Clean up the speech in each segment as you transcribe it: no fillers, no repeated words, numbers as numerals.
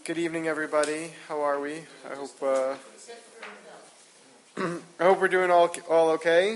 Good evening, everybody. How are we? I hope we're doing all okay.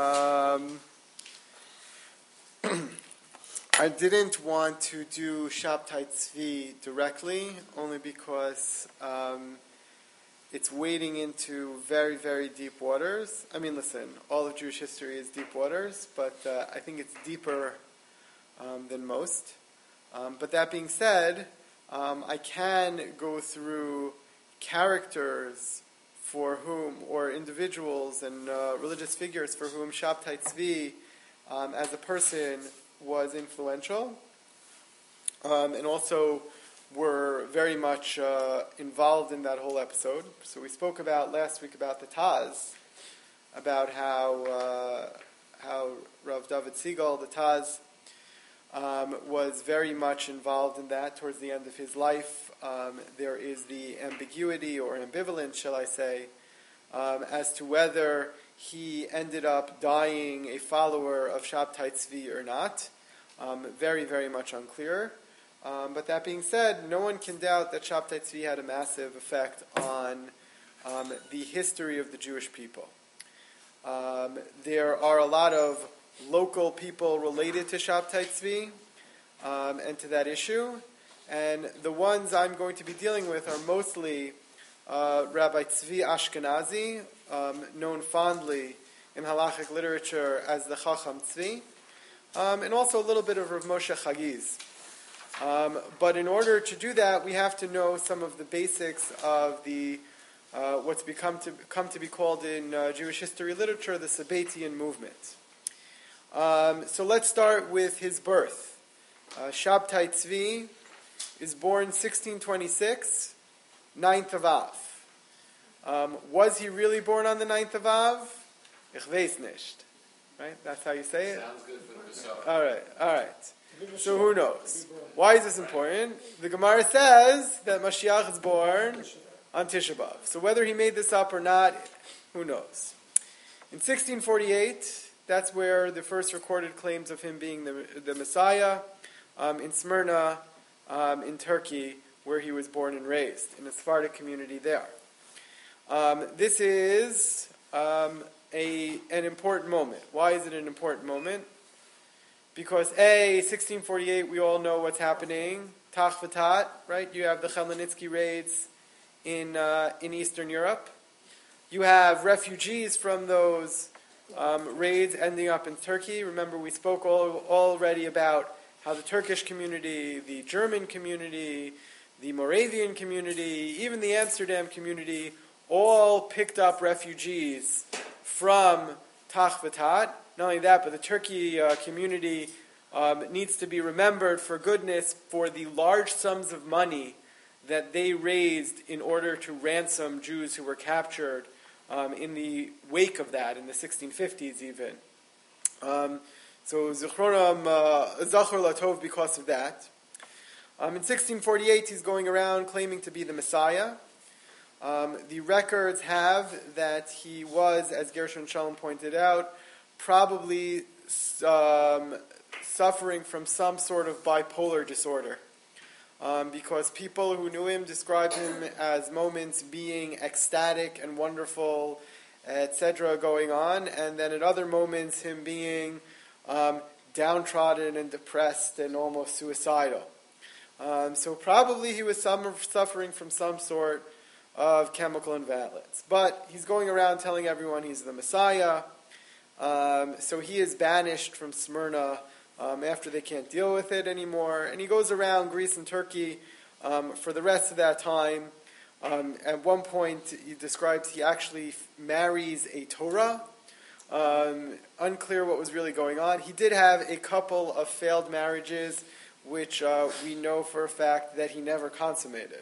I didn't want to do Shabtai Tzvi directly, only because it's wading into very, very deep waters. I mean, listen, all of Jewish history is deep waters, but I think it's deeper than most. But that being said, I can go through characters for whom, or individuals and religious figures for whom Shabtai Tzvi, as a person, was influential, and also were very much involved in that whole episode. So we spoke about last week about the Taz, about how Rav David Segal, the Taz, was very much involved in that towards the end of his life. There is the ambiguity or ambivalence, shall I say, as to whether he ended up dying a follower of Shabtai Tzvi or not. Very, very much unclear. But that being said, no one can doubt that Shabtai Tzvi had a massive effect on the history of the Jewish people. There are a lot of local people related to Shabtai Tzvi and to that issue. And the ones I'm going to be dealing with are mostly Rabbi Tzvi Ashkenazi, known fondly in halachic literature as the Chacham Tzvi, and also a little bit of Rav Moshe Chagiz. But in order to do that, we have to know some of the basics of the what's come to be called in Jewish history literature the Sabbatian movement. So let's start with his birth. Shabtai Tzvi is born 1626, 9th of Av. Was he really born on the 9th of Av? Ich weiß nicht. Right? That's how you say it? Sounds good for the All right. So who knows? Why is this important? The Gemara says that Mashiach is born on Tisha B'Av. So whether he made this up or not, who knows? In 1648, that's where the first recorded claims of him being the Messiah, in Smyrna, in Turkey, where he was born and raised, in the Sephardic community there. This is an important moment. Why is it an important moment? Because 1648, we all know what's happening. Tach v'tat, right? You have the Chmielnicki raids in Eastern Europe. You have refugees from those raids ending up in Turkey. Remember, we spoke already about how the Turkish community, the German community, the Moravian community, even the Amsterdam community, all picked up refugees from Tach v'tat. Not only that, but the Turkey community needs to be remembered for goodness for the large sums of money that they raised in order to ransom Jews who were captured in the wake of that, in the 1650s even. So Zichronam Zachor Latov because of that. In 1648, he's going around claiming to be the Messiah. The records have that he was, as Gershon Shalom pointed out, probably suffering from some sort of bipolar disorder. Because people who knew him described him as moments being ecstatic and wonderful, etc. going on, and then at other moments him being downtrodden and depressed and almost suicidal. So probably he was suffering from some sort of chemical imbalance. But he's going around telling everyone he's the Messiah. So he is banished from Smyrna after they can't deal with it anymore. And he goes around Greece and Turkey for the rest of that time. At one point, he describes he actually marries a Torah. Unclear what was really going on. He did have a couple of failed marriages, which we know for a fact that he never consummated.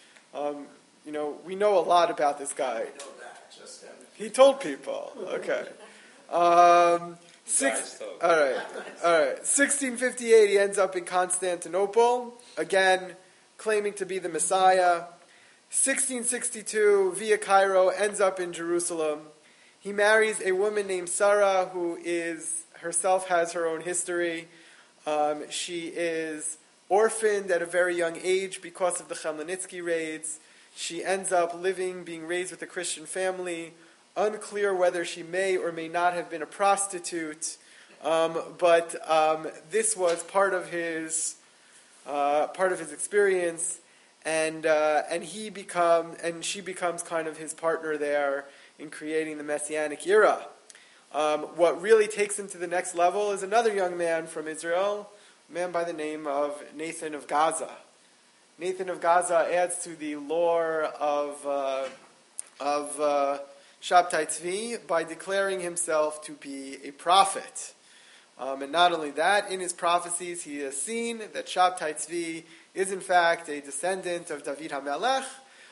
We know a lot about this guy. He told people. Okay. All right. 1658, he ends up in Constantinople, again claiming to be the Messiah. 1662, via Cairo, ends up in Jerusalem. He marries a woman named Sarah, who herself has her own history. She is orphaned at a very young age because of the Chmelnytsky raids. She ends up being raised with a Christian family. Unclear whether she may or may not have been a prostitute, but this was part of his experience, and she becomes kind of his partner there in creating the Messianic era. What really takes him to the next level is another young man from Israel, a man by the name of Nathan of Gaza. Nathan of Gaza adds to the lore of Shabtai Tzvi by declaring himself to be a prophet. And not only that, in his prophecies he has seen that Shabtai Tzvi is in fact a descendant of David HaMelech,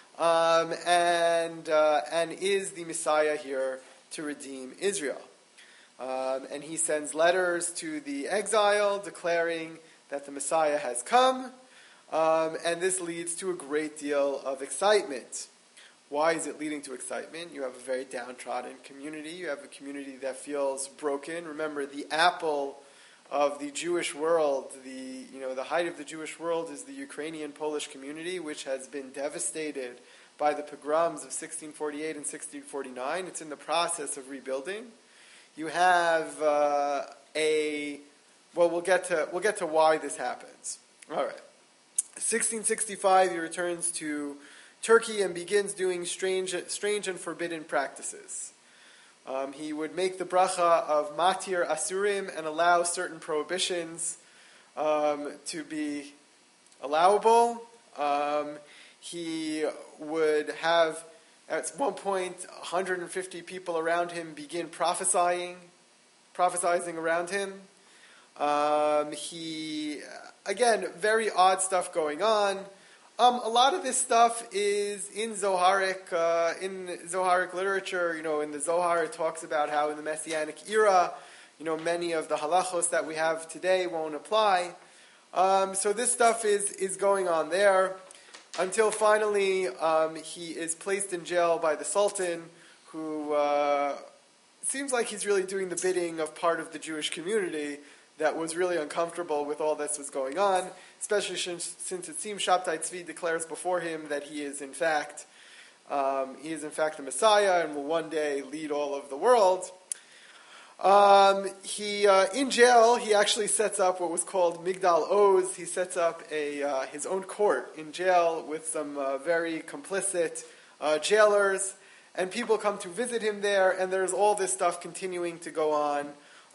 and is the Messiah here to redeem Israel. And he sends letters to the exile declaring that the Messiah has come, and this leads to a great deal of excitement. Why is it leading to excitement? You have a very downtrodden community. You have a community that feels broken. Remember, the apple of the Jewish world, the height of the Jewish world is the Ukrainian Polish community, which has been devastated by the pogroms of 1648 and 1649. It's in the process of rebuilding. You have we'll get to why this happens. All right. 1665, he returns to Turkey and begins doing strange and forbidden practices. He would make the bracha of matir asurim and allow certain prohibitions to be allowable. He would have, at one point, 150 people around him begin prophesying around him. Again, very odd stuff going on. A lot of this stuff is in Zoharic literature. In the Zohar it talks about how in the Messianic era, many of the halachos that we have today won't apply. So this stuff is going on there until finally he is placed in jail by the Sultan, who seems like he's really doing the bidding of part of the Jewish community that was really uncomfortable with all this was going on, especially since it seems Shabtai Tzvi declares before him that he is in fact the Messiah and will one day lead all of the world. In jail, he actually sets up what was called Migdal Oz. He sets up his own court in jail with some very complicit jailers, and people come to visit him there, and there's all this stuff continuing to go on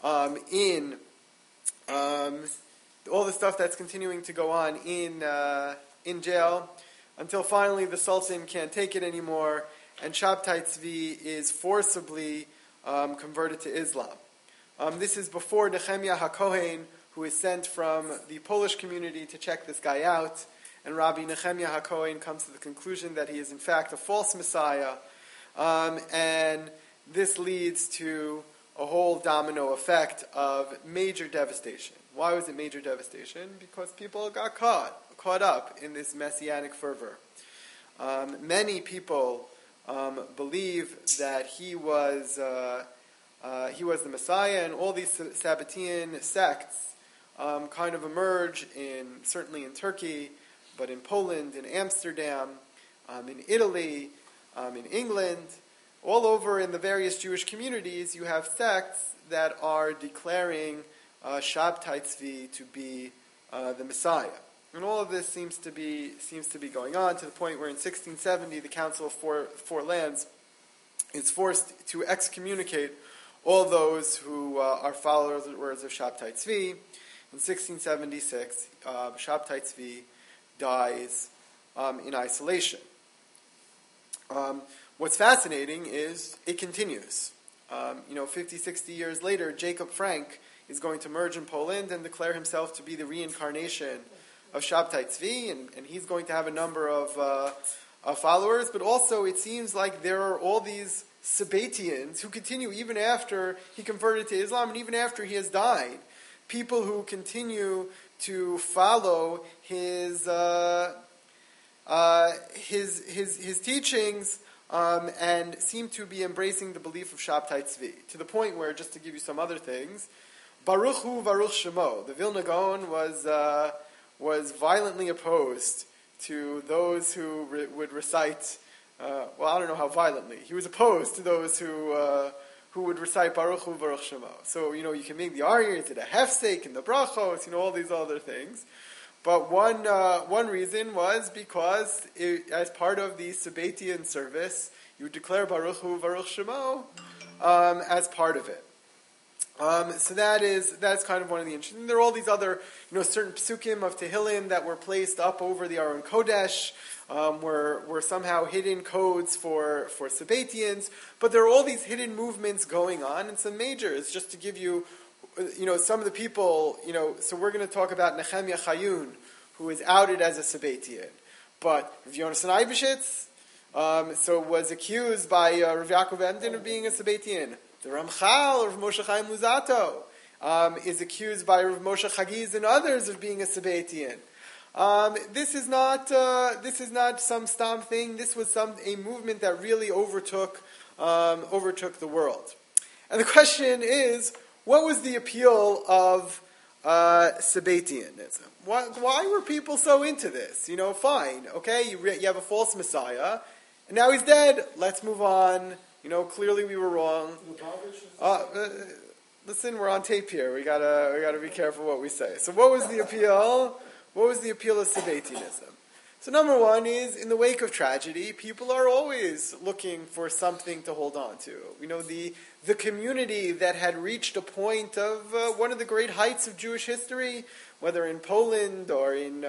all the stuff that's continuing to go on in jail, until finally the Sultan can't take it anymore, and Shabtai Tzvi is forcibly converted to Islam. This is before Nehemiah HaKohen, who is sent from the Polish community to check this guy out, and Rabbi Nehemiah HaKohen comes to the conclusion that he is in fact a false Messiah, and this leads to a whole domino effect of major devastation. Why was it major devastation? Because people got caught up in this messianic fervor. Many people believe that he was the Messiah, and all these Sabbatean sects kind of emerge certainly in Turkey, but in Poland, in Amsterdam, in Italy, in England. All over in the various Jewish communities, you have sects that are declaring Shabtai Tzvi to be the Messiah. And all of this seems to be going on to the point where in 1670 the Council of Four Lands is forced to excommunicate all those who are followers of Shabtai Tzvi. In 1676, Shabtai Tzvi dies in isolation. What's fascinating is it continues. 50, 60 years later, Jacob Frank is going to emerge in Poland and declare himself to be the reincarnation of Shabtai Tzvi, and he's going to have a number of followers, but also it seems like there are all these Sabbatians who continue even after he converted to Islam and even after he has died. People who continue to follow his teachings, and seem to be embracing the belief of Shabtai Tzvi, to the point where, just to give you some other things, Baruch Hu Baruch Shemo, the Vilna Gaon was violently opposed to those who would recite, I don't know how violently. He was opposed to those who would recite Baruch Hu Baruch Shemo. So, you can make the argument, is it a hefsek in the brachos, all these other things. But one reason was because as part of the Sabbatian service, you would declare Baruch Hu Baruch Shemo as part of it. So that's kind of one of the interesting. There are all these other, certain psukim of Tehillim that were placed up over the Aron Kodesh, were somehow hidden codes for Sabbatians. But there are all these hidden movements going on, and some majors. Just to give you, some of the people, so we're going to talk about Nehemiah Chayun, who is outed as a Sabbatian. But Rav Yonasan Eibeshitz, was accused by Rav Yaakov Emden of being a Sabbatian. The Ramchal, Rav Moshe Chaim Luzzatto, is accused by Rav Moshe Chagiz and others of being a Sabbatian. This is not some stam thing. This was a movement that really overtook the world. And the question is, what was the appeal of Sabbatianism? Why were people so into this? Fine, okay, you have a false Messiah, and now he's dead. Let's move on. Clearly we were wrong. Listen, we're on tape here. We gotta be careful what we say. So, what was the appeal? What was the appeal of Sabbatianism? So, number one is, in the wake of tragedy, people are always looking for something to hold on to. The community that had reached a point of one of the great heights of Jewish history, whether in Poland or in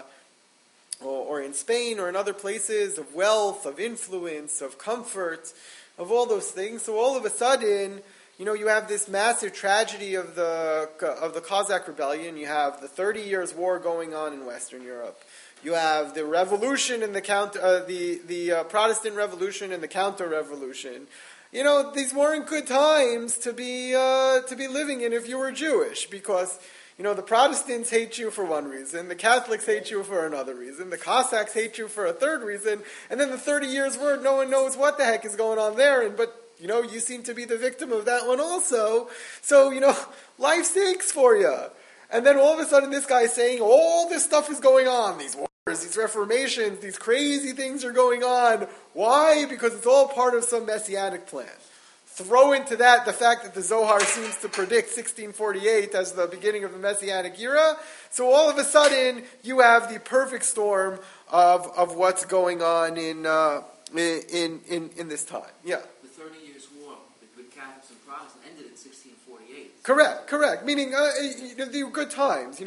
Spain or in other places, of wealth, of influence, of comfort, of all those things. So all of a sudden, you have this massive tragedy of the Cossack Rebellion. You have the 30 Years' War going on in Western Europe. You have the revolution and the Protestant Revolution and the Counter-Revolution. These weren't good times to be living in if you were Jewish, because the Protestants hate you for one reason, the Catholics hate you for another reason, the Cossacks hate you for a third reason, and then the 30 Years' War, no one knows what the heck is going on there, but you seem to be the victim of that one also. So, life stinks for you. And then all of a sudden this guy is saying, all this stuff is going on, these wars, these reformations, these crazy things are going on. Why? Because it's all part of some messianic plan. Throw into that the fact that the Zohar seems to predict 1648 as the beginning of the Messianic era. So all of a sudden, you have the perfect storm of what's going on in this time. Yeah. The 30 Years' War with Catholics and Protestants ended in 1648. Correct. Meaning the good times.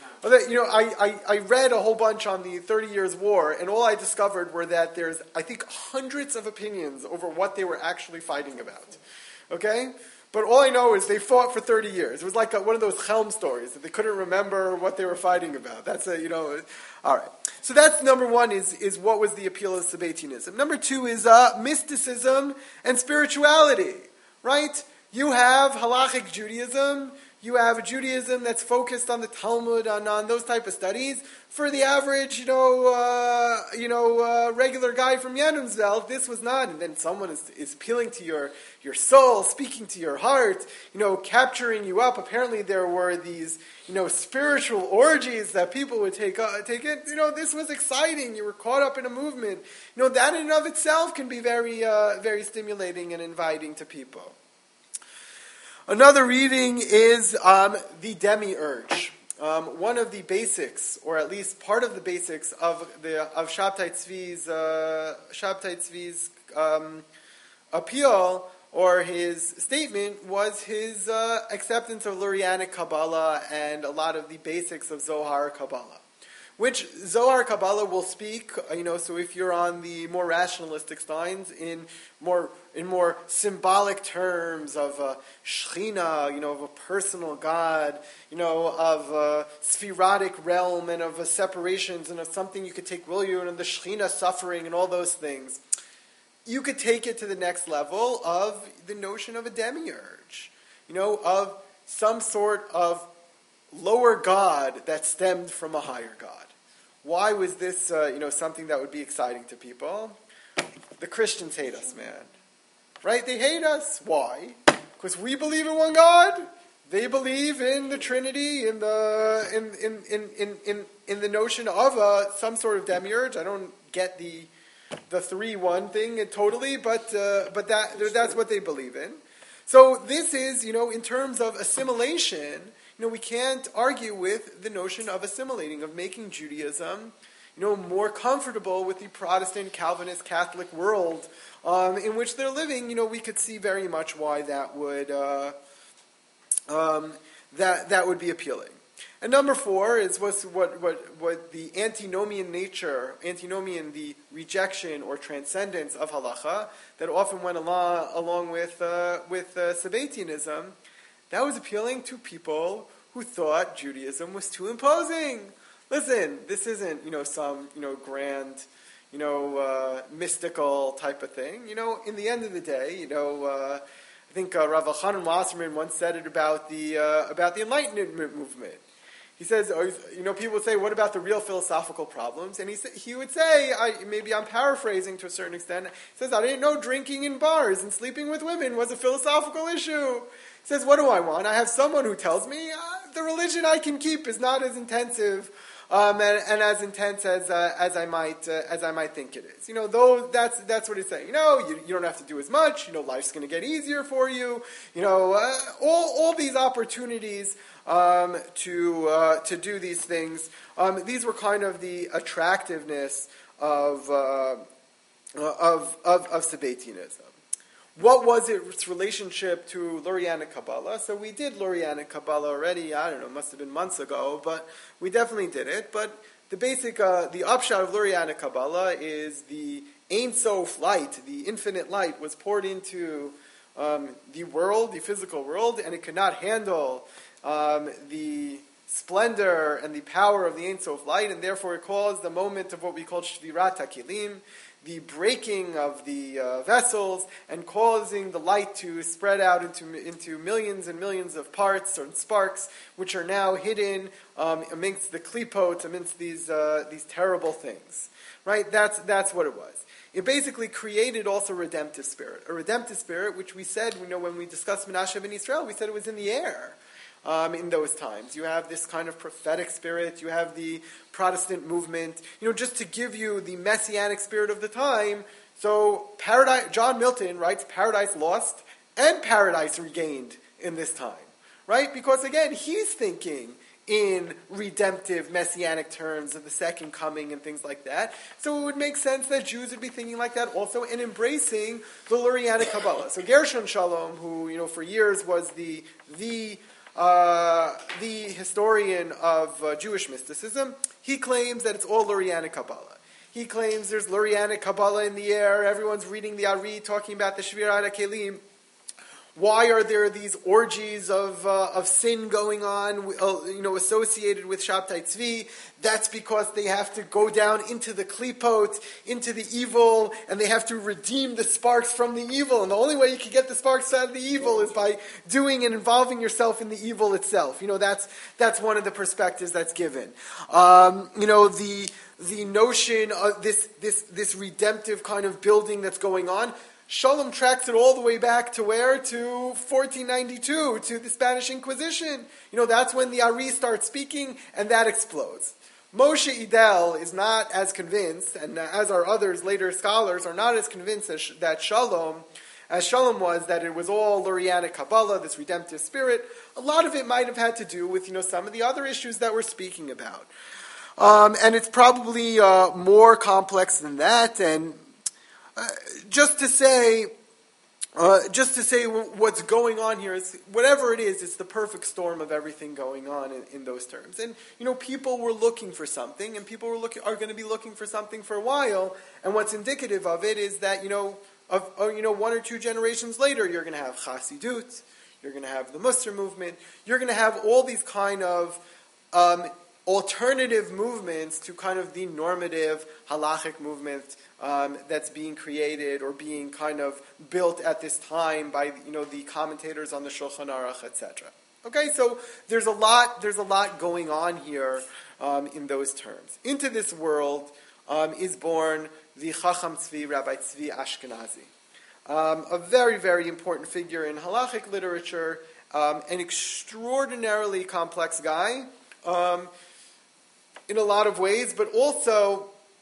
I read a whole bunch on the 30 Years' War, and all I discovered were that there's, I think, hundreds of opinions over what they were actually fighting about. Okay? But all I know is they fought for 30 years. It was like one of those Chelm stories that they couldn't remember what they were fighting about. That's all right. So that's number one is what was the appeal of Sabbatianism. Number two is mysticism and spirituality. Right? You have halachic Judaism. You have a Judaism that's focused on the Talmud, on those type of studies. For the average, regular guy from Yannimsveld, this was not. And then someone is appealing to your soul, speaking to your heart, capturing you up. Apparently, there were these, spiritual orgies that people would take it. This was exciting. You were caught up in a movement. That in and of itself can be very, very stimulating and inviting to people. Another reading is the demiurge. One of the basics, or at least part of the basics of Shabtai Tzvi's appeal or his statement was his acceptance of Lurianic Kabbalah and a lot of the basics of Zohar Kabbalah. Which Zohar Kabbalah will speak, so if you're on the more rationalistic signs, in more symbolic terms of Shechina, of a personal God, of a spherotic realm and of a separations and of something you could take will you and of the Shechina suffering and all those things. You could take it to the next level of the notion of a demiurge, of some sort of lower God that stemmed from a higher God. Why was this, something that would be exciting to people? The Christians hate us, man. Right? They hate us. Why? Because we believe in one God? They believe in the Trinity, in the notion of some sort of demiurge. I don't get the 3-1 thing totally, but that's what they believe in. So this is, in terms of assimilation, we can't argue with the notion of assimilating, of making Judaism, more comfortable with the Protestant, Calvinist, Catholic world in which they're living. We could see very much why that would that would be appealing. And number 4 is what the antinomian nature, the rejection or transcendence of halacha that often went along with Sabbatianism. That was appealing to people who thought Judaism was too imposing. Listen, this isn't some grand mystical type of thing. In the end of the day, I think Rav Elchanan Wasserman once said it about the Enlightenment movement. He says, people would say, what about the real philosophical problems? And he would say, maybe I'm paraphrasing to a certain extent, he says, I didn't know drinking in bars and sleeping with women was a philosophical issue. He says, what do I want? I have someone who tells me the religion I can keep is not as intensive and as intense as I might think it is. That's what he's saying. You don't have to do as much. Life's going to get easier for you. All these opportunities to do these things. These were kind of the attractiveness of Sabbatianism. What was its relationship to Lurianic Kabbalah? So we did Lurianic Kabbalah already, I don't know, must have been months ago, but we definitely did it. But the basic, the upshot of Lurianic Kabbalah is the Ein Sof light, the infinite light, was poured into the world, the physical world, and it could not handle the splendor and the power of the Ein Sof light, and therefore it caused the moment of what we call Shvirat HaKelim, the breaking of the vessels, and causing the light to spread out into millions and millions of parts or sparks, which are now hidden amongst the klipot, amongst these terrible things. Right? That's what it was. It basically created also a redemptive spirit, which we said, when we discussed Menashe ben Israel, we said it was in the air. In those times, you have this kind of prophetic spirit. You have the Protestant movement. Just to give you the messianic spirit of the time. So, John Milton writes, "Paradise lost and paradise regained in this time," right? Because again, he's thinking in redemptive messianic terms of the second coming and things like that. So it would make sense that Jews would be thinking like that also and embracing the Lurianic Kabbalah. So Gershon Shalom, who for years was the historian of Jewish mysticism, he claims that it's all Lurianic Kabbalah. He claims there's Lurianic Kabbalah in the air. Everyone's reading the Ari, talking about the Shvirat HaKelim. Why are there these orgies of sin going on, associated with Shabtai Tzvi? That's because they have to go down into the klipot, into the evil, and they have to redeem the sparks from the evil. And the only way you can get the sparks out of the evil is by doing and involving yourself in the evil itself. That's one of the perspectives that's given. The notion of this redemptive kind of building that's going on. Shalom tracks it all the way back to where? To 1492, to the Spanish Inquisition. That's when the Ari starts speaking, and that explodes. Moshe Idel is not as convinced, and as are others, later scholars, are not as convinced as Shalom was, that it was all Lurianic Kabbalah, this redemptive spirit. A lot of it might have had to do with, some of the other issues that we're speaking about. And it's probably more complex than that, and just to say what's going on here is, whatever it is, it's the perfect storm of everything going on in those terms. And, people were looking for something, and people are going to be looking for something for a while, and what's indicative of it is that, 1 or 2 generations later, you're going to have Chassidut, you're going to have the Musar movement, you're going to have all these kind of alternative movements to kind of the normative halachic movement that's being created or being kind of built at this time by the commentators on the Shulchan Aruch, etc. Okay, so there's a lot going on here in those terms. Into this world is born the Chacham Tzvi, Rabbi Tzvi Ashkenazi, a very, very important figure in halachic literature an extraordinarily complex guy in a lot of ways, but also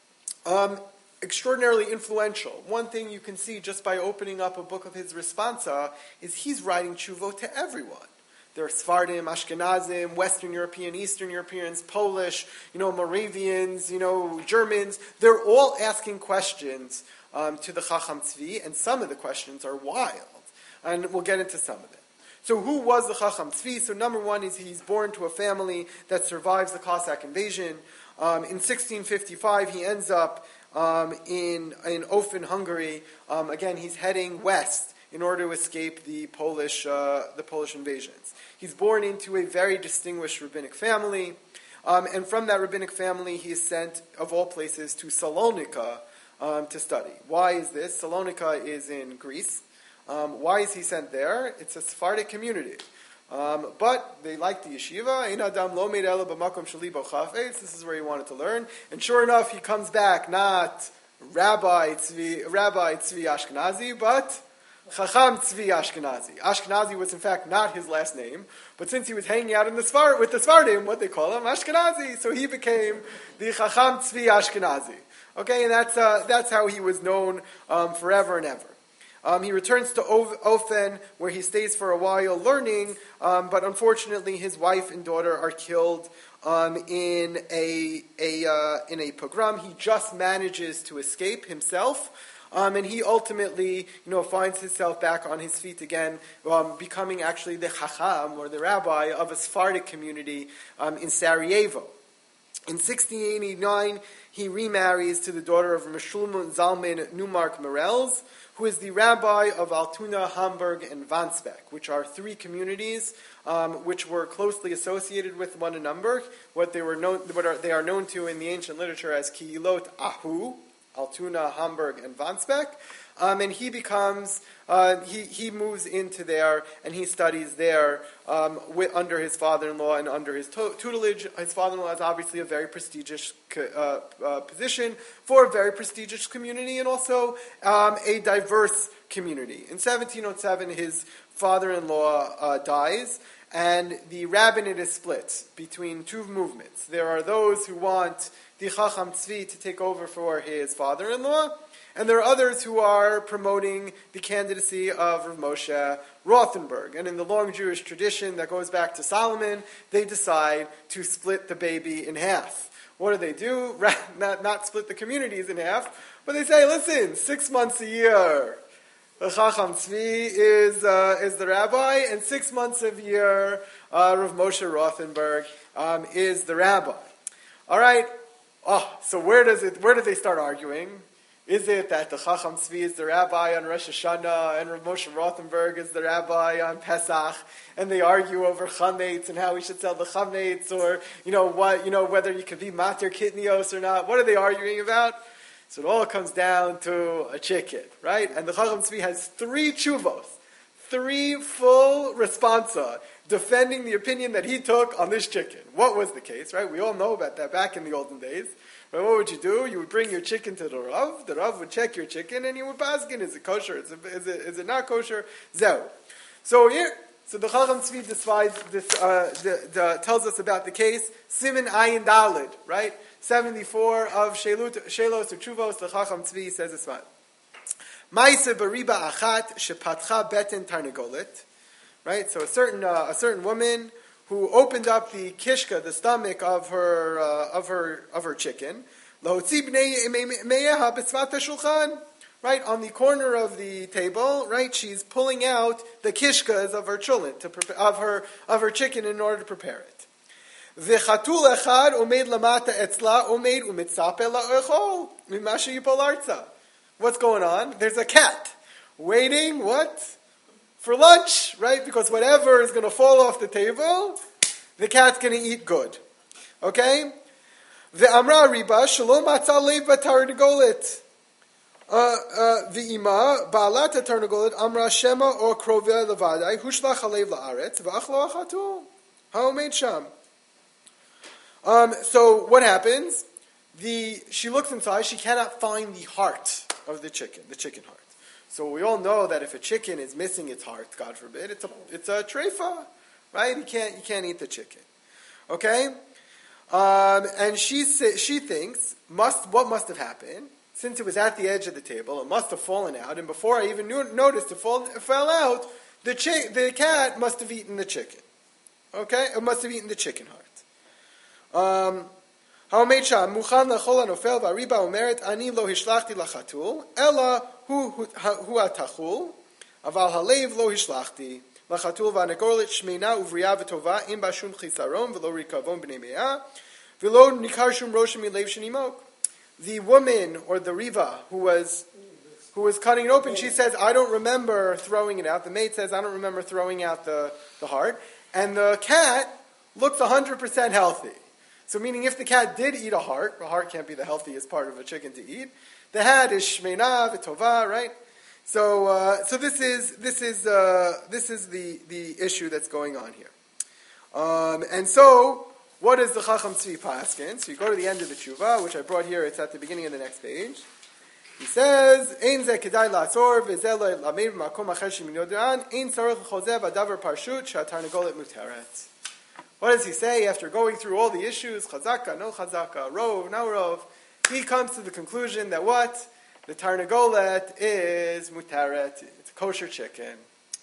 extraordinarily influential. One thing you can see just by opening up a book of his responsa is he's writing tshuvo to everyone. There are Sephardim, Ashkenazim, Western European, Eastern Europeans, Polish, Moravians, Germans. They're all asking questions to the Chacham Tzvi, and some of the questions are wild. And we'll get into some of them. So who was the Chacham Tzvi? So number one is he's born to a family that survives the Cossack invasion. In 1655, he ends up in Ofen, Hungary. Again, he's heading west in order to escape the Polish invasions. He's born into a very distinguished rabbinic family, and from that rabbinic family, he is sent, of all places, to Salonika to study. Why is this? Salonika is in Greece. Why is he sent there? It's a Sephardic community. But they like the yeshiva. Ein adam lo meid ela b'makom sheli bo chafetz. This is where he wanted to learn. And sure enough, he comes back not Rabbi Tzvi Ashkenazi, but Chacham Tzvi Ashkenazi. Ashkenazi was in fact not his last name, but since he was hanging out with the Sephardim, what they call him, Ashkenazi, so he became the Chacham Tzvi Ashkenazi. Okay, and that's how he was known forever and ever. He returns to Ofen, where he stays for a while learning, but unfortunately his wife and daughter are killed in a pogrom. He just manages to escape himself, and he ultimately, finds himself back on his feet again, becoming actually the Chacham, or the rabbi, of a Sephardic community in Sarajevo. In 1689, he remarries to the daughter of Meshulman Zalman Newmark Morels, who is the rabbi of Altoona, Hamburg, and Wandsbek, which are three communities which were closely associated with one another. They are known to in the ancient literature as Kihilot Ahu, Altoona, Hamburg, and Wandsbek. And he becomes, he moves into there, and he studies there under his father-in-law and under his tutelage. His father-in-law is obviously a very prestigious position for a very prestigious community, and also a diverse community. In 1707, his father-in-law dies, and the rabbinate is split between two movements. There are those who want the Chacham Tzvi to take over for his father-in-law, and there are others who are promoting the candidacy of Rav Moshe Rothenberg. And in the long Jewish tradition that goes back to Solomon, they decide to split the baby in half. What do? Not split the communities in half, but they say, listen, 6 months a year, the Chacham Tzvi is the rabbi, and 6 months a year, Rav Moshe Rothenberg is the rabbi. All right. So where do they start arguing? Is it that the Chacham Tzvi is the rabbi on Rosh Hashanah and Rav Moshe Rothenberg is the rabbi on Pesach, and they argue over chametz and how we should sell the chametz, or whether you could be mater kitnios or not? What are they arguing about? So it all comes down to a chicken, right? And the Chacham Tzvi has 3 tshuvos, 3 full responsa defending the opinion that he took on this chicken. What was the case, right? We all know about that back in the olden days. But what would you do? You would bring your chicken to the Rav. The Rav would check your chicken, and he would baskin. Is it kosher? Is it not kosher? Zeu. So the Chacham Tzvi decides this. Tells us about the case. Siman Ayin Dalid, right? 74 of Shelos or Chuvos. The Chacham Tzvi says this one. Ma'ase bariba achat shepatcha beten tarnegolet. Right. So a certain woman who opened up the kishka, the stomach of her chicken, right, on the corner of the table, right, she's pulling out the kishkas of her children of her chicken in order to prepare it. What's going on? There's a cat waiting, what? For lunch, right? Because whatever is going to fall off the table, the cat's going to eat good. Okay? Ve'amra riba shalom matzah lev b'tarnegolet. Ve'ima ba'alat tarnegolet amra shema or kroveh levadai hushlach halev la'aretz ve'achlo achatu ha'omed sham. So what happens? She looks inside. She cannot find the heart of the chicken heart. So we all know that if a chicken is missing its heart, God forbid, it's a treifa, right? You can't eat the chicken. Okay? And she thinks, what must have happened? Since it was at the edge of the table, it must have fallen out, and before I even noticed it fell out, the cat must have eaten the chicken. Okay? It must have eaten the chicken heart. Ha'omed sham muchan lachol hanofel v'ariba omeret ani lo hishlachti lachatul ela hu atachul aval halev lo hishlachti lachatul v'anegolet shmeina uvriya v'tova im bashum chisaron v'lo rikavon b'nei me'ah v'lo nikar shum roshim milev shenimok. The woman, or the Riva, who was cutting it open, she says, I don't remember throwing it out. The maid says, I don't remember throwing out the heart. And the cat looks 100% healthy. So meaning if the cat did eat a heart can't be the healthiest part of a chicken to eat. The head is shmeina v'tova, right? So this is the issue that's going on here. And so, what is the Chacham Tzvi Paskin? So you go to the end of the tshuva, which I brought here. It's at the beginning of the next page. He says, "Ein ze kedai la'asor v'zeh lo lameir b'makom acher sheminyodan ein tzarich l'chozeh v'adavar parshut she'atarnegolet muteret." What does he say after going through all the issues? Chazaka, no chazaka, rov, no rov. He comes to the conclusion that what? The tarnegolet is muteret. It's a kosher chicken.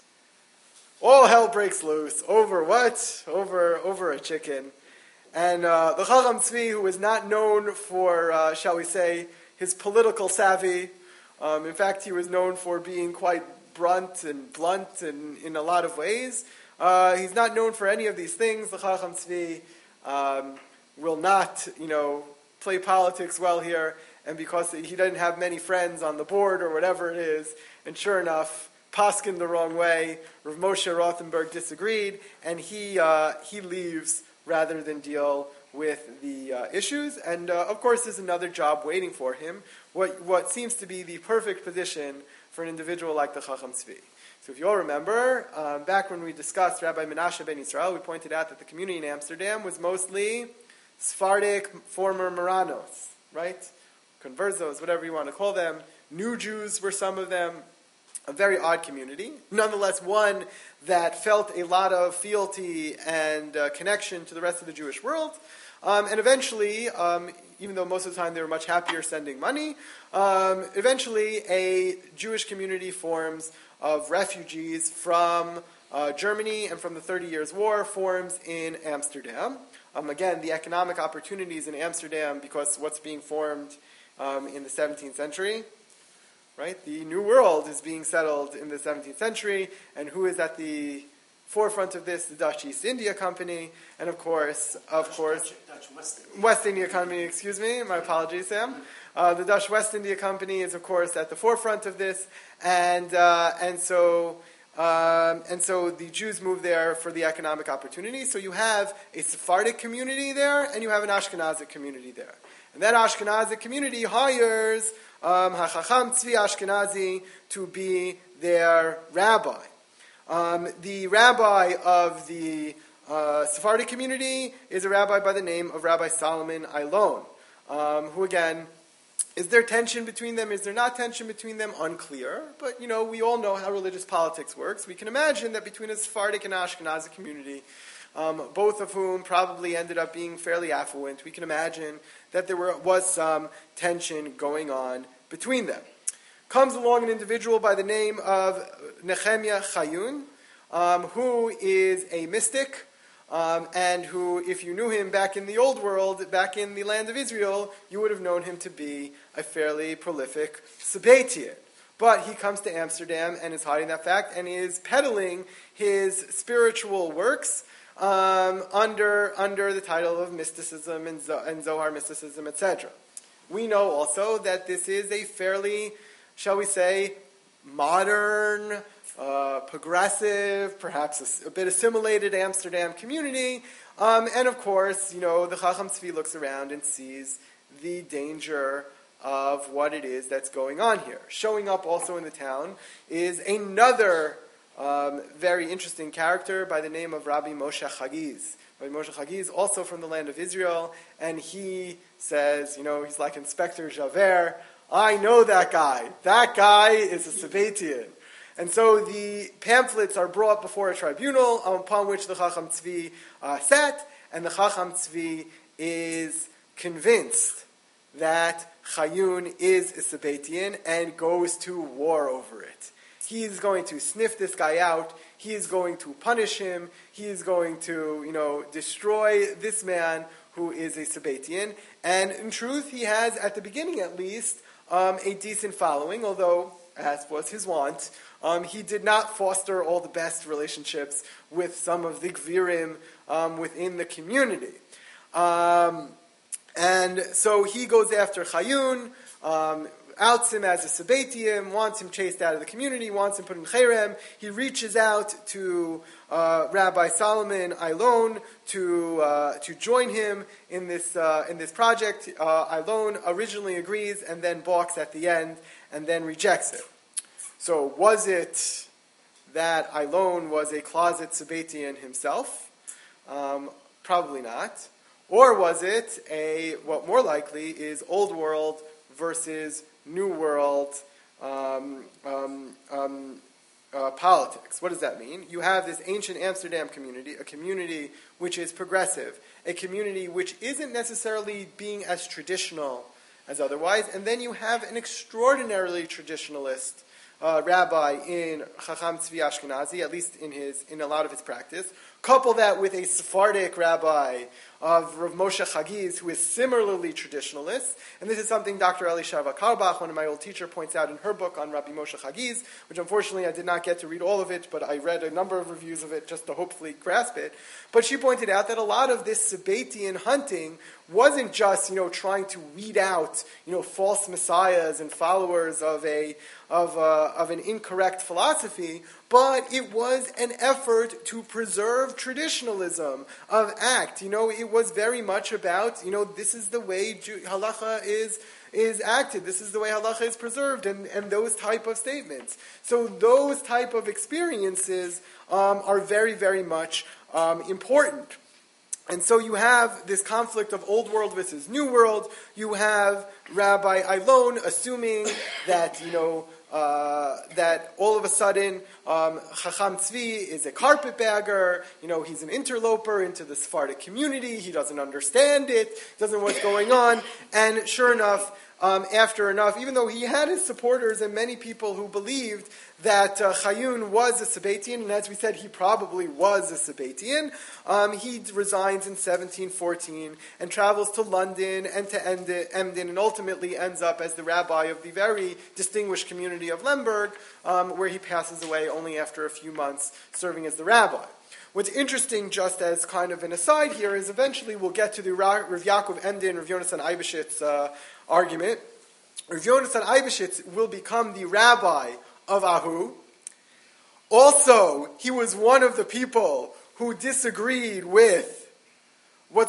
All hell breaks loose over what? Over a chicken. And the Chacham Tzvi, who is not known for, shall we say, his political savvy. In fact, he was known for being quite blunt in a lot of ways. He's not known for any of these things. The Chacham Tzvi will not, play politics well here. And because he doesn't have many friends on the board or whatever it is, and sure enough, paskin the wrong way. Rav Moshe Rothenberg disagreed, and he leaves rather than deal with the issues. And of course, there's another job waiting for him. What seems to be the perfect position for an individual like the Chacham Tzvi. So if you all remember, back when we discussed Rabbi Menashe ben Yisrael, we pointed out that the community in Amsterdam was mostly Sephardic former Marranos, right? Conversos, whatever you want to call them. New Jews were some of them. A very odd community. Nonetheless, one that felt a lot of fealty and connection to the rest of the Jewish world. And eventually, even though most of the time they were much happier sending money, eventually a Jewish community forms of refugees from Germany and from the 30 Years' War forms in Amsterdam. Again, the economic opportunities in Amsterdam, because what's being formed in the 17th century, right? The New World is being settled in the 17th century, and who is at the forefront of this? The Dutch East India Company, and of course, Dutch West India Company, excuse me, my apologies, Sam. The Dutch West India Company is, of course, at the forefront of this, and so the Jews move there for the economic opportunity. So you have a Sephardic community there, and you have an Ashkenazic community there. And that Ashkenazic community hires HaChacham Tzvi Ashkenazi to be their rabbi. The rabbi of the Sephardic community is a rabbi by the name of Rabbi Solomon Eilon, who again, is there tension between them? Is there not tension between them? Unclear. But, we all know how religious politics works. We can imagine that between a Sephardic and Ashkenazi community, both of whom probably ended up being fairly affluent, we can imagine that there was some tension going on between them. Comes along an individual by the name of Nehemiah Chayun, who is a mystic, and who, if you knew him back in the old world, back in the land of Israel, you would have known him to be a fairly prolific Sabbatian. But he comes to Amsterdam and is hiding that fact and is peddling his spiritual works under the title of mysticism and Zohar mysticism, etc. We know also that this is a fairly, shall we say, modern, progressive, perhaps a bit assimilated Amsterdam community. And of course, the Chacham Tzvi looks around and sees the danger of what it is that's going on here. Showing up also in the town is another very interesting character by the name of Rabbi Moshe Chagiz. Rabbi Moshe Chagiz, also from the land of Israel, and he says, he's like Inspector Javert. I know that guy. That guy is a Sabbatian. And so the pamphlets are brought before a tribunal upon which the Chacham Tzvi sat, and the Chacham Tzvi is convinced that Chayun is a Sabbatian and goes to war over it. He is going to sniff this guy out. He is going to punish him. He is going to, destroy this man who is a Sabbatian. And in truth, he has, at the beginning at least, a decent following, although, as was his wont, he did not foster all the best relationships with some of the Gvirim within the community. And so he goes after Chayun, outs him as a Sabbatian, wants him chased out of the community, wants him put in Cherem. He reaches out to Rabbi Solomon Eilon to join him in this project. Eilon originally agrees and then balks at the end and then rejects it. So was it that Eilon was a closet Sabbatian himself? Probably not. Or was it what more likely is Old World versus New World politics? What does that mean? You have this ancient Amsterdam community, a community which is progressive, a community which isn't necessarily being as traditional as otherwise, and then you have an extraordinarily traditionalist rabbi in Chacham Tzvi Ashkenazi, at least in a lot of his practice. Couple that with a Sephardic rabbi of Rav Moshe Chagiz, who is similarly traditionalist. And this is something Dr. Elishava Karbach, one of my old teachers, points out in her book on Rabbi Moshe Chagiz, which unfortunately I did not get to read all of it, but I read a number of reviews of it just to hopefully grasp it. But she pointed out that a lot of this Sabbatian hunting wasn't just, trying to weed out, false messiahs and followers of an incorrect philosophy, but it was an effort to preserve traditionalism of act. It was very much about, this is the way halacha is acted. This is the way halacha is preserved, and those type of statements. So those type of experiences are very, very much important. And so you have this conflict of Old World versus New World. You have Rabbi Eilon assuming that, that all of a sudden Chacham Tzvi is a carpetbagger, he's an interloper into the Sephardic community, he doesn't understand it, doesn't know what's going on, and sure enough, after enough, even though he had his supporters and many people who believed that Chayun was a Sabbatian, and as we said, he probably was a Sabbatian, he resigns in 1714 and travels to London and to Emden, and ultimately ends up as the rabbi of the very distinguished community of Lemberg, where he passes away only after a few months serving as the rabbi. What's interesting, just as kind of an aside here, is eventually we'll get to the Rav Yaakov Emden, Rav Yonasan Eibeshitz argument. Rav Yonasan Eibeshitz will become the rabbi of Ahu. Also, he was one of the people who disagreed with, with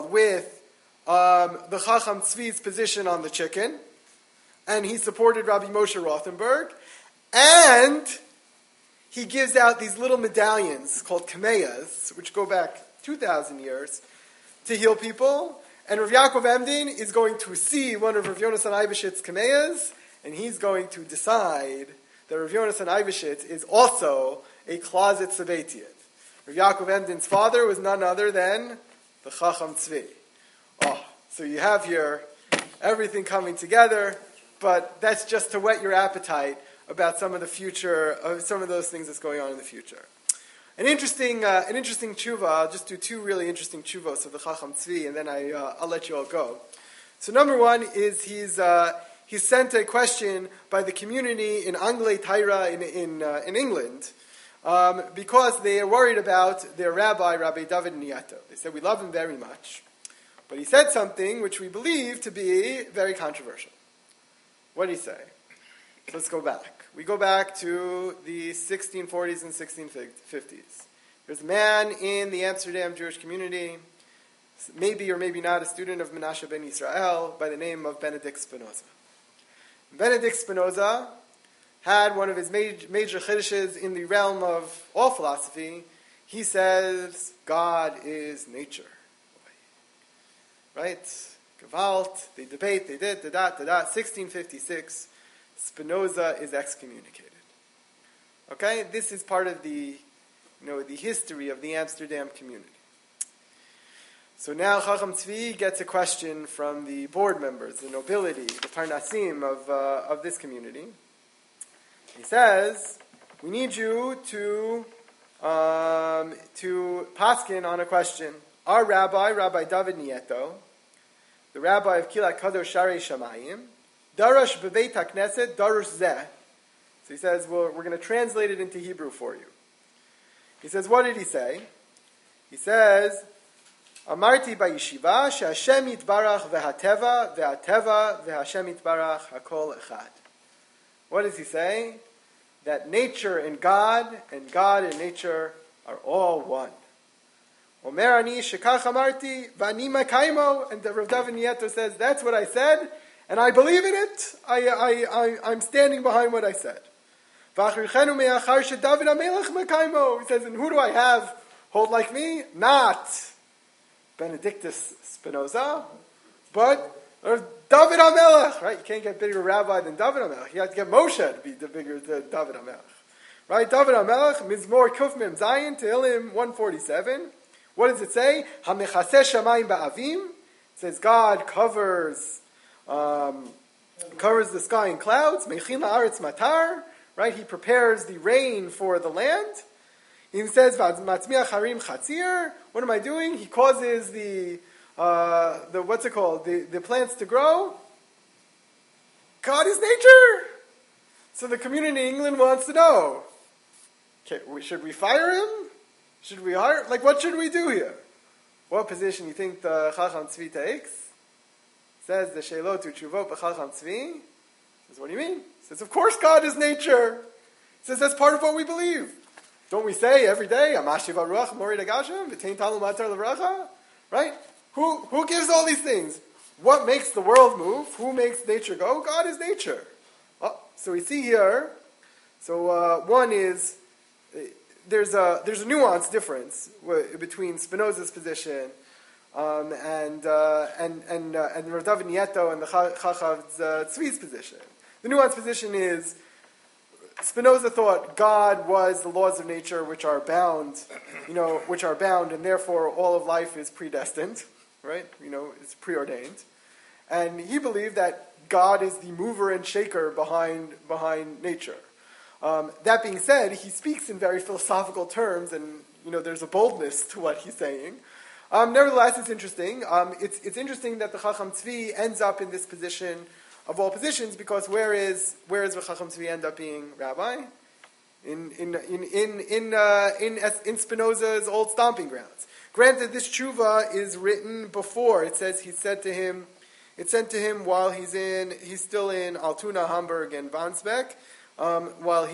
the Chacham Tzvi's position on the chicken, and he supported Rabbi Moshe Rothenberg, and he gives out these little medallions called kameyas, which go back 2,000 years, to heal people. And Rav Yaakov Emden is going to see one of Rav Yonasan Eibeshitz's kameyas, and he's going to decide that Rav Yonasan Eibeshitz is also a closet Sabbatian. Rav Yaakov Emden's father was none other than the Chacham Tzvi. So you have here everything coming together, but that's just to whet your appetite about some of the future, some of those things that's going on in the future. An interesting tshuva. I'll just do two really interesting tshuvos of the Chacham Tzvi, and then I'll let you all go. So number one is he's sent a question by the community in Anglais Taira in England because they are worried about their rabbi, Rabbi David Nieto. They said, we love him very much, but he said something which we believe to be very controversial. What did he say? So let's go back. We go back to the 1640s and 1650s. There's a man in the Amsterdam Jewish community, maybe or maybe not a student of Menashe ben Israel, by the name of Benedict Spinoza. Benedict Spinoza had one of his major chidushes in the realm of all philosophy. He says, God is nature. Right? Gewalt, they debate, they did, 1656, Spinoza is excommunicated. Okay, this is part of the history of the Amsterdam community. So now Chacham Tzvi gets a question from the board members, the nobility, the Parnasim of this community. He says, we need you to paskin on a question. Our Rabbi David Nieto, the rabbi of Kilat Kadosh Sharei Shamayim, Darash Bebeit HaKnesset Darush Zeh. So he says, well, we're going to translate it into Hebrew for you. He says, what did he say? He says, Amarti ba'yeshiva she'Hashem yitbarach ve'hateva ve'Hashem yitbarach hakol echad. What does he say? That nature and God and nature are all one. Omer ani shekach amarti v'ani makaimo, and Rav David Nieto says, that's what I said, and I believe in it. I'm standing behind what I said. V'achrichenu me'achar sheDavid HaMelech makaimo. He says, and who do I have hold like me? Not Benedictus Spinoza, but David HaMelech, right? You can't get bigger rabbi than David HaMelech. You have to get Moshe to be the bigger than David HaMelech. Right? David HaMelech, Mizmor Kuf Mem Zayin, Tehillim 147. What does it say? HaMechaseh Shamayim Ba'avim. It says God covers the sky in clouds. Mechin Ha'aretz Matar. Right? He prepares the rain for the land. He says, "Matzmiach harim chatzir." What am I doing? He causes the what's it called? The plants to grow. God is nature. So the community in England wants to know: should we fire him? Should we hire? What should we do here? What position you think the Chacham Tzvi takes? Says the Sheilot Utshuvot b'Chacham Tzvi. Says, what do you mean? Says, of course God is nature. Says that's part of what we believe. Don't we say every day, Amashiv Aruach Morid Agashim, V'tein Talum Atar L'Vracha? Right? Who gives all these things? What makes the world move? Who makes nature go? God is nature. Oh, so we see here. So one is there's a nuanced difference between Spinoza's position and Rav David Nieto and the Chacham Tzvi's position. The nuanced position is Spinoza thought God was the laws of nature which are bound, and therefore all of life is predestined, right? It's preordained. And he believed that God is the mover and shaker behind nature. That being said, he speaks in very philosophical terms, and there's a boldness to what he's saying. Nevertheless, it's interesting. It's interesting that the Chacham Tzvi ends up in this position of all positions, because where is the Chacham Tzvi end up being rabbi? In Spinoza's old stomping grounds. Granted, this tshuva is written before. It says it's sent to him while he's still in Altona, Hamburg, and Wandsbek. He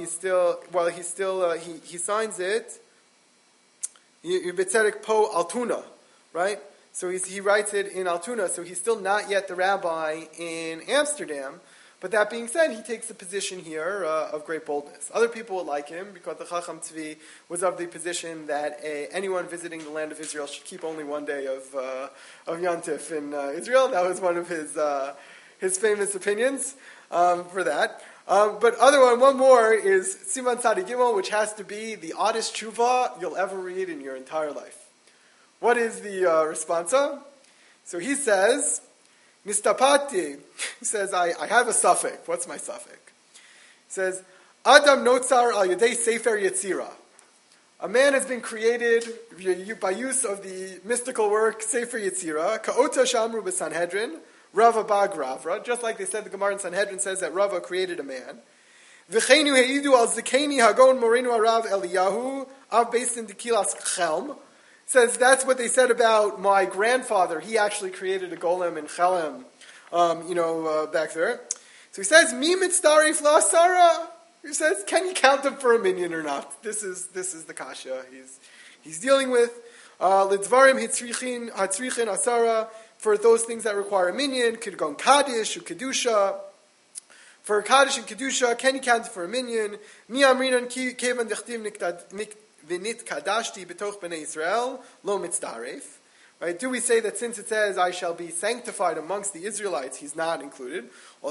signs it. Yibetzerek po Altona, right? So he writes it in Altona, so he's still not yet the rabbi in Amsterdam. But that being said, he takes a position here of great boldness. Other people would like him because the Chacham Tzvi was of the position that anyone visiting the land of Israel should keep only one day of Yontif in Israel. That was one of his famous opinions for that. But one more is Siman Tzadi Gimel, which has to be the oddest tshuva you'll ever read in your entire life. What is the responsa? So he says, Mistapati, he says, I have a suffix. What's my suffix? He says, Adam notzar al yedei sefer yetzira. A man has been created by use of the mystical work Sefer Yetzira, Ka'ota Shamru b'Sanhedrin, Rava Bag Ravra, just like they said the Gemara in Sanhedrin says that Rava created a man. V'cheinu heidu al zikeni hagon morenu harav Eliyahu, av based in Dekilas Chelm. Says that's what they said about my grandfather. He actually created a golem in Chelm, back there. So he says, Mi mitzdarif la Sarah. He says, can you count them for a minion or not? This is the kasha he's dealing with. Lidvarim hitzrichin asara, for those things that require a minion, could go in Kaddish or Kedusha. For Kaddish and Kedusha, can you count it for a minion? Mi amrinan kevan dechtiv v'nit kadashti b'toch b'nei Yisrael lo mitzdarif. Right? Do we say that since it says, I shall be sanctified amongst the Israelites, he's not included? Or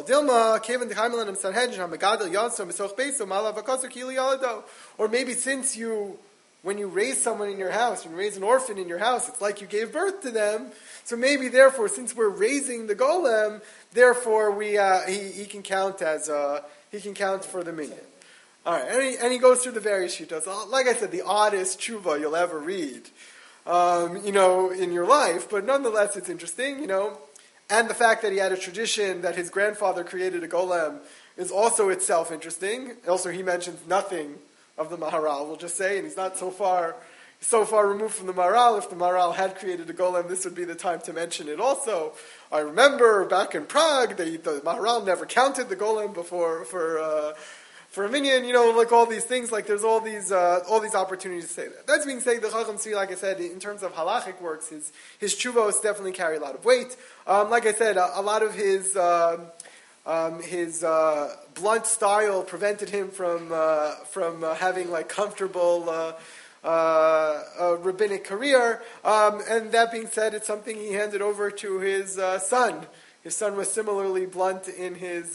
maybe since when you raise someone in your house, you raise an orphan in your house, it's like you gave birth to them. So maybe, therefore, since we're raising the golem, therefore he can count for the minyan. All right, and he goes through the various shitas. Like I said, the oddest tshuva you'll ever read, in your life, but nonetheless, it's interesting, And the fact that he had a tradition that his grandfather created a golem is also itself interesting. Also, he mentions nothing of the Maharal, we'll just say, and he's not so far removed from the Maharal. If the Maharal had created a golem, this would be the time to mention it also. I remember back in Prague, the Maharal never counted the golem for a minyan, like all these things, like there's all these opportunities to say that. That's being said, the Chacham Tzvi, like I said, in terms of halachic works, his tshuvos definitely carry a lot of weight. Like I said, a lot of his blunt style prevented him from having like comfortable rabbinic career. And that being said, it's something he handed over to his son. His son was similarly blunt in his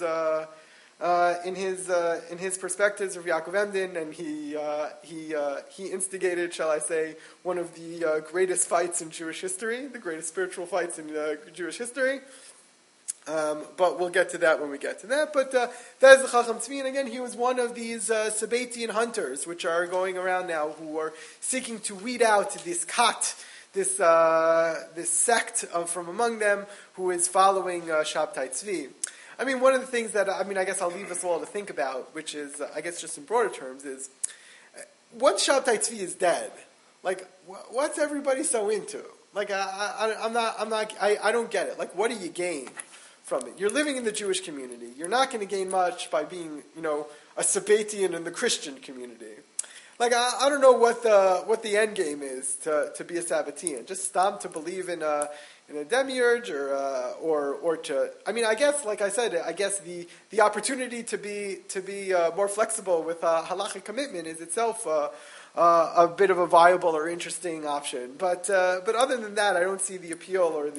perspectives of Yaakov Emden, and he instigated, shall I say, one of the greatest fights in Jewish history, the greatest spiritual fights in Jewish history. But we'll get to that when we get to that. But that is the Chacham Tzvi, and again, he was one of these Sabbatian hunters, which are going around now, who are seeking to weed out this kat, this sect from among them, who is following Shabtai Tzvi. I mean, one of the things that, I guess I'll leave us all to think about, which is, I guess just in broader terms, is, once Shabtai Tzvi is dead, like, what's everybody so into? Like, I don't get it. Like, what do you gain from it? You're living in the Jewish community. You're not going to gain much by being, a Sabbatian in the Christian community. Like, I don't know what the end game is to be a Sabbatian. Just stop to believe in a demiurge or to, I guess, like I said, I guess the opportunity to be more flexible with halachic commitment is itself a bit of a viable or interesting option. But other than that, I don't see the appeal or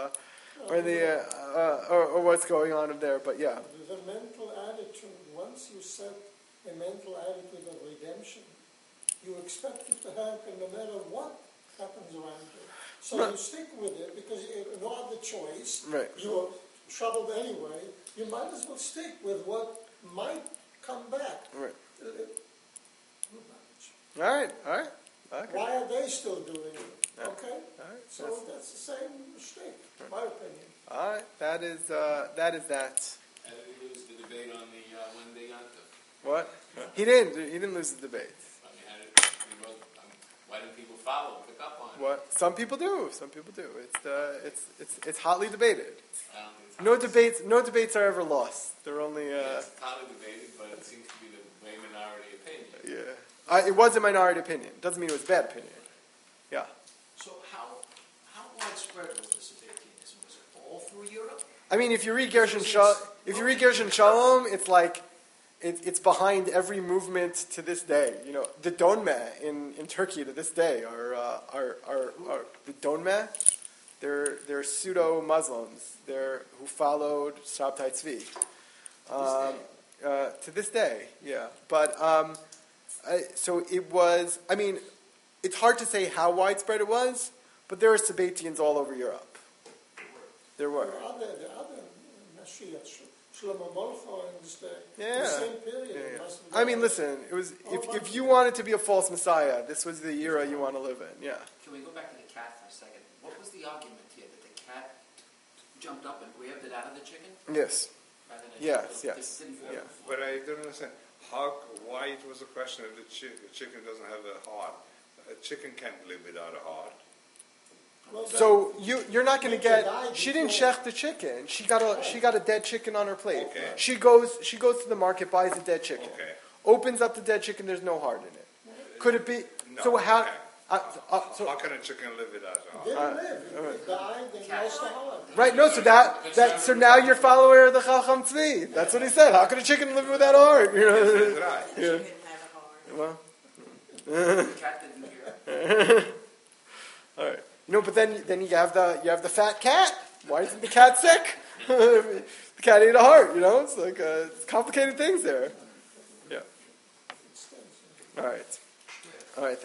what's going on there. But yeah, the mental attitude. Once you set a mental attitude of redemption, you expect it to happen no matter what happens around you. So right. You stick with it because you have no other choice. Right. You're troubled anyway. You might as well stick with what might come back. Right. All right. Okay. Why are they still doing it? Yeah. Okay. All right. So that's the same mistake, in my opinion. All right. That is that. How did he lose the debate on the Wednesday Yontif? What? He didn't lose the debate. Why didn't people follow, pick up on it? What? Some people do. It's hotly debated. I don't think No debates are ever lost. They're only. It's hotly debated, but it seems to be the main minority opinion. Yeah. It was a minority opinion. Doesn't mean it was a bad opinion. Yeah. So how widespread was the Sabbatianism? Was it all through Europe? If you read Gershon Shalom, it's like it's behind every movement to this day. The Donmeh in Turkey to this day are the Donmeh. They're pseudo Muslims. Who followed Shabtai Tzvi. To this day, yeah. But so it was. It's hard to say how widespread it was, but there are Sabbatians all over Europe. There were. The other Mashiach, Shlomo Molcho, Yeah. the same period. Yeah. Listen, it was if you wanted to be a false Messiah, this was the era you want to live in. Yeah. Can we go back to the cat for a second? What was the argument here that the cat jumped up and grabbed it out of the chicken? Yes. Rather than Yes. it didn't fall Yeah. to the floor? But I don't understand why it was a question of the chicken doesn't have a heart. A chicken can't live without a heart. Well, So you're not going to get. died She didn't before. shech the chicken. She got a dead chicken on her plate. Okay. She goes to the market, buys a dead chicken, Okay. opens up the dead chicken. There's no heart in it. Could it be? No, So how? okay. So How can a chicken live without a heart? didn't live. It died and lost the heart. right? No. So now you're follower of the Chacham Tzvi. That's what he said. How can a chicken live without a heart? That's right. Yeah. Well. The cat didn't hear. All right. But then you have the fat cat. Why isn't the cat sick? The cat ate a heart. It's like it's complicated things there. Yeah. All right.